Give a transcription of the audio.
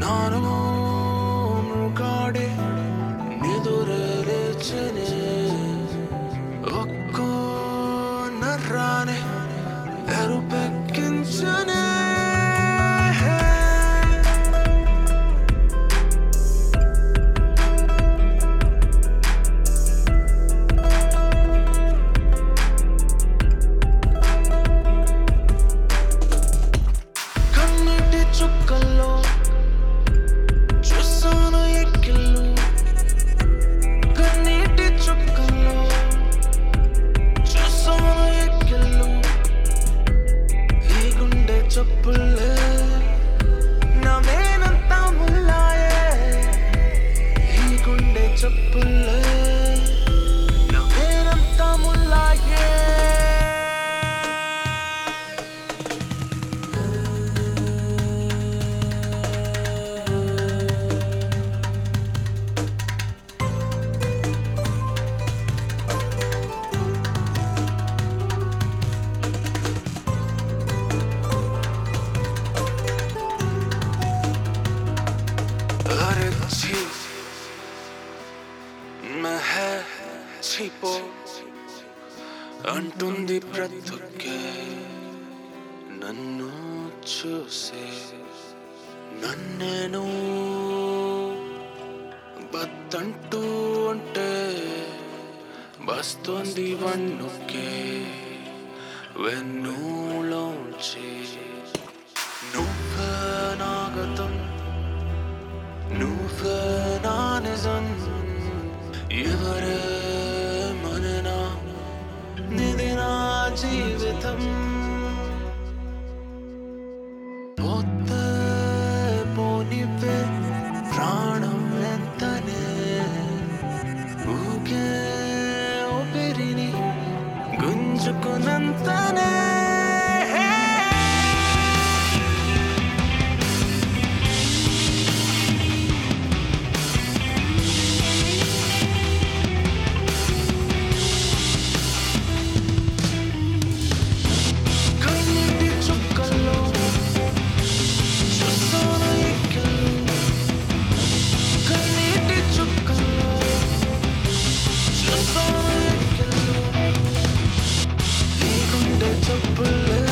నాలో మృగాడే నిదురేచనే ఒక్కో నర్రానే ఎరుపెక్కించనే చుక్కల్లో చూసాను ఎక్కిళ్ళు కన్నీటి చుక్కల్లో చూసాను ఎక్కిళ్ళు ఈ గుండె చప్పుళ్ళే నా మేనంతా ముల్లాయే ఈ గుండె చప్పుళ్ళే నా మేనంతా ముల్లాయే చీపో అంటుంది బ్రతుకే నన్ను చూసే నన్నేను బద్దంటూ ఉంటే బస్తుంది వన్నుకే వెన్నులోంచి నువ్వే నా గతం నువ్వే నా నిజం ఎవరేమననా నిది నా జీవితం పోతే పోనివే ప్రాణం ఎంతనే ఊగే ఊపిరిని గుంజుకున్నంతనే chopper